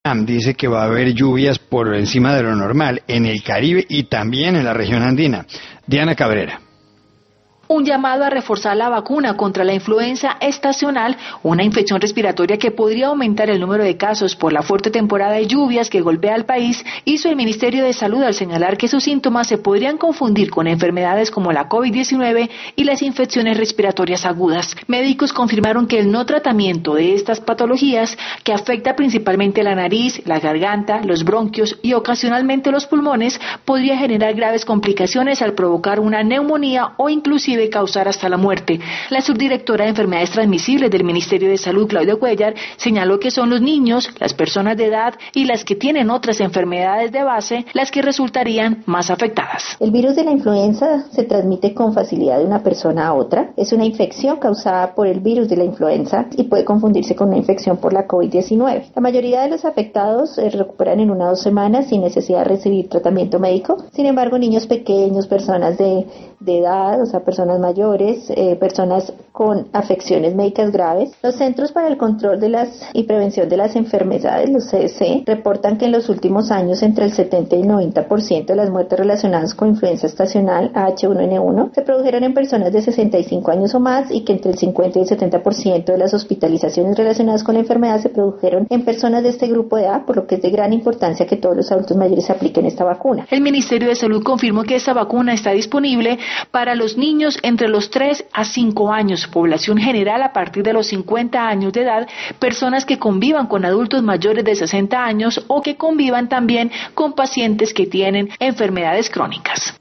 dice que va a haber lluvias por encima de lo normal en el Caribe y también en la región andina. Diana Cabrera. Un llamado a reforzar la vacuna contra la influenza estacional, una infección respiratoria que podría aumentar el número de casos por la fuerte temporada de lluvias que golpea al país, hizo el Ministerio de Salud al señalar que sus síntomas se podrían confundir con enfermedades como la COVID-19 y las infecciones respiratorias agudas. Médicos confirmaron que el no tratamiento de estas patologías, que afecta principalmente la nariz, la garganta, los bronquios y ocasionalmente los pulmones, podría generar graves complicaciones al provocar una neumonía o inclusive causar hasta la muerte. La subdirectora de Enfermedades Transmisibles del Ministerio de Salud, Claudia Cuellar, señaló que son los niños, las personas de edad y las que tienen otras enfermedades de base las que resultarían más afectadas. El virus de la influenza se transmite con facilidad de una persona a otra. Es una infección causada por el virus de la influenza y puede confundirse con una infección por la COVID-19. La mayoría de los afectados se recuperan en 1 o 2 semanas sin necesidad de recibir tratamiento médico. Sin embargo, niños pequeños, personas de edad, o sea, personas mayores, personas con afecciones médicas graves. Los Centros para el Control y Prevención de las Enfermedades, los CDC, reportan que en los últimos años entre el 70 y 90% de las muertes relacionadas con influenza estacional H1N1 se produjeron en personas de 65 años o más y que entre el 50 y el 70% de las hospitalizaciones relacionadas con la enfermedad se produjeron en personas de este grupo de edad, por lo que es de gran importancia que todos los adultos mayores se apliquen esta vacuna. El Ministerio de Salud confirmó que esta vacuna está disponible para los niños entre los 3 a 5 años, población general a partir de los 50 años de edad, personas que convivan con adultos mayores de 60 años o que convivan también con pacientes que tienen enfermedades crónicas.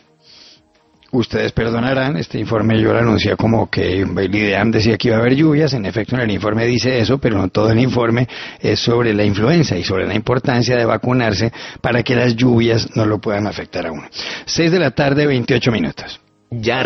Ustedes perdonarán, este informe yo lo anuncié como que el IDEAM decía que iba a haber lluvias, en efecto en el informe dice eso, pero no todo el informe es sobre la influenza y sobre la importancia de vacunarse para que las lluvias no lo puedan afectar a uno. 6 de la tarde, 28 minutos. Ya